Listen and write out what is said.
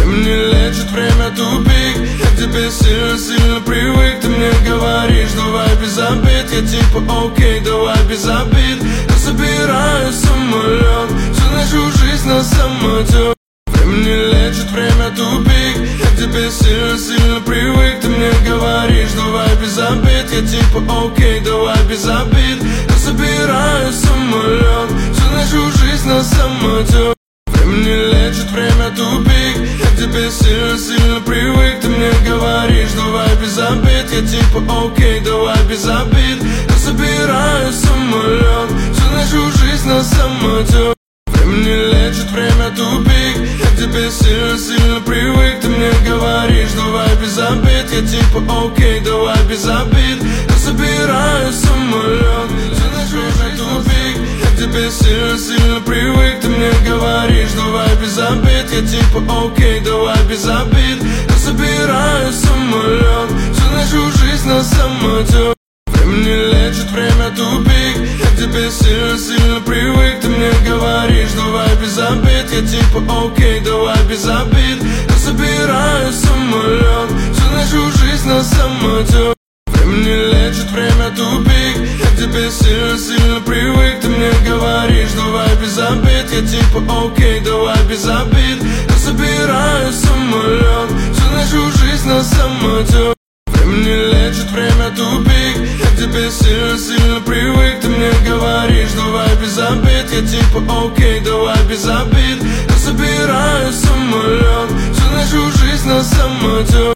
Времени лечит, время тупик. Я к тебе сильно привык. Ты мне говоришь, давай без обид. Я типа окей, давай без обид. Я собираю самолет, всю нашу жизнь на самотек. Времени лечит, время тупик. Я к тебе сильно привык. Ты мне говоришь, давай без обид. Я типа окей, давай без обид. Я собираю самолет, всю нашу жизнь на самотек. Времени лечит, время тупик. Я к тебе сильно привык. Ты мне говоришь, давай без обид. Я типа окей, давай без обид. Я собираю самолет, всю нашу жизнь на самотек. Времени лечит, время тупик. Я к тебе сильно привык. Ты мне говоришь, давай без обид. Я типа окей, давай без обид. Я собираю самолет, всю нашу жизнь тупик. Я к тебе сильно привык. Ты мне говоришь, давай без обид. Я типа окей, давай без обид. Я собираю самолет, всю нашу жизнь на самотек. Времени лечит, время тупик. Я к тебе сильно привык. Ты мне говоришь, давай без обид. Я типа окей, давай без обид. Я собираю самолет, всю нашу жизнь на самотек. Времени лечит, время тупик. Я к тебе сильно привык. Ты мне говоришь, давай без обид. Я типа окей, давай без обид. Я собираю самолет, всю нашу жизнь на самотек. Времени лечит, время тупик. Я к тебе сильно привык. Ты мне говоришь, давай без обид. Я типа окей, давай без обид. Я собираю самолет, всю нашу жизнь на самотек.